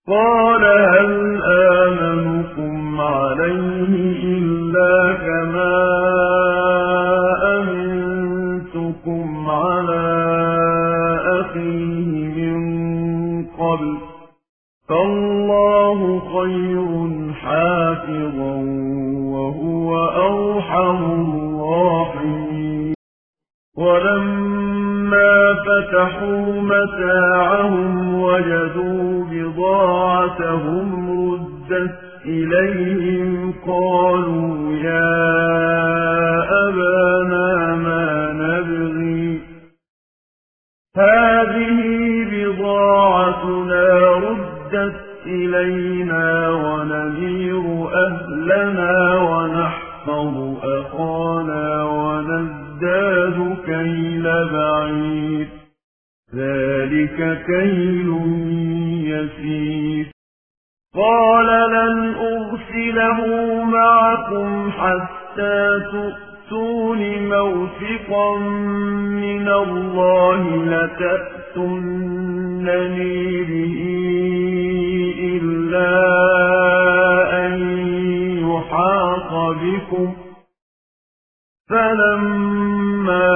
قال هل آمنكم عليه إلا كما أمنتكم على أخيه من قبل فالله خير حافظا وهو أرحم الراحمين. ولما فتحوا متاعهم وجدوا بضاعتهم ردت إليهم قالوا يا أبانا ما نبغي هذه بضاعتنا ردت إلينا ونمير أهلنا ونحفظ أخانا ونزداد كيل بعير ذلك كيل يسير. قال لن أرسله معكم حتى تؤتون موثقا من الله لتأتونني به إلا أن يحاط بكم. فلما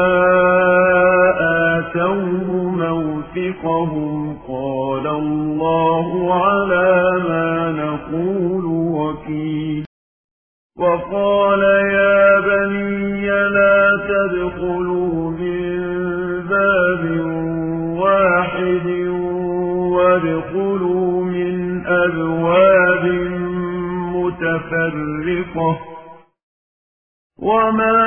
آتوه موثقهم قال الله على ما نقول وكيل. وقال يا بني لا تدخلوا من باب واحد وادخلوا من أبواب متفرقة وما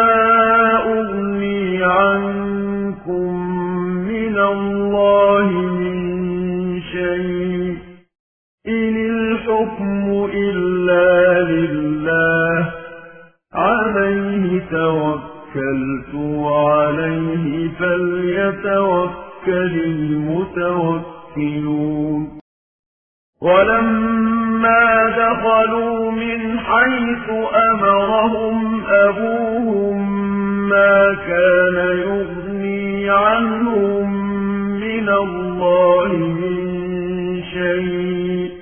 أغني عنكم من الله من شيء إن الحكم إلا لله عليه توكلت وعليه فليتوكل المتوكلون. ولما دخلوا من حيث أمرهم أبوهم ما كان يغني عنهم من الله من شيء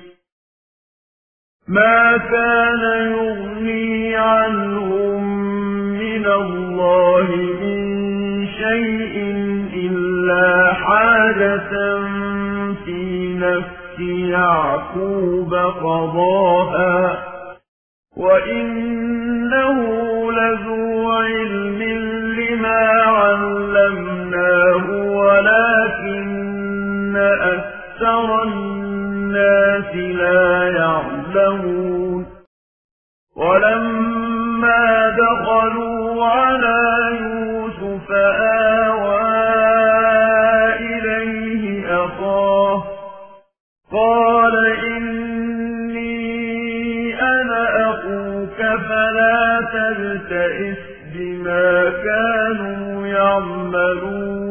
ما كان يغني عنهم من الله من شيء إلا حاجة في نفس يعقوب قضاها وإنه لذو علم لما علمناه ولكن أكثر الناس لا يعلمون. ولما دخلوا على يوسف آوى إليه أخاه قال إني أنا أخوك فلا تبتئس بما كانوا يعملون